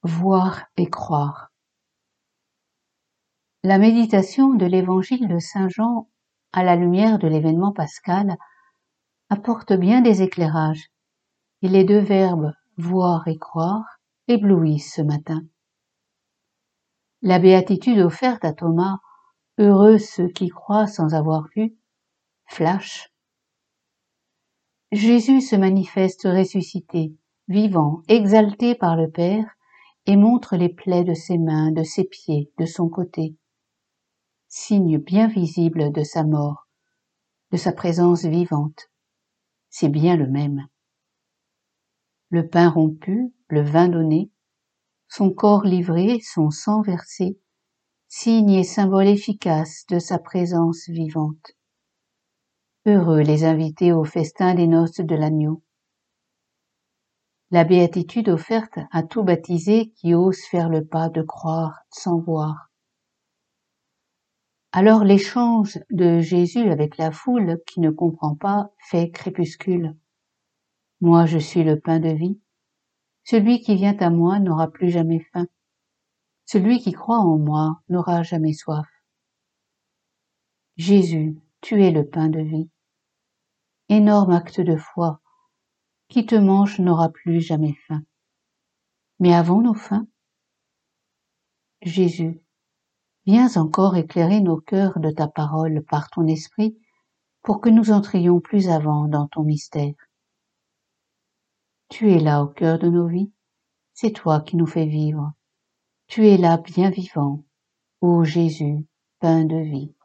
Voir et croire. La méditation de l'évangile de saint Jean à la lumière de l'événement pascal apporte bien des éclairages, et les deux verbes voir et croire éblouissent ce matin. La béatitude offerte à Thomas, heureux ceux qui croient sans avoir vu, flash. Jésus se manifeste ressuscité, vivant, exalté par le Père, et montre les plaies de ses mains, de ses pieds, de son côté, signe bien visible de sa mort, de sa présence vivante. C'est bien le même. Le pain rompu, le vin donné, son corps livré, son sang versé, signe et symbole efficace de sa présence vivante. Heureux les invités au festin des noces de l'agneau. La béatitude offerte à tout baptisé qui ose faire le pas de croire sans voir. Alors l'échange de Jésus avec la foule qui ne comprend pas fait crépuscule. Moi je suis le pain de vie. Celui qui vient à moi n'aura plus jamais faim. Celui qui croit en moi n'aura jamais soif. Jésus, tu es le pain de vie. Énorme acte de foi. Qui te mange n'aura plus jamais faim. Mais avons-nous faim? Jésus, viens encore éclairer nos cœurs de ta parole par ton esprit pour que nous entrions plus avant dans ton mystère. Tu es là au cœur de nos vies, c'est toi qui nous fais vivre. Tu es là bien vivant, ô Jésus, pain de vie.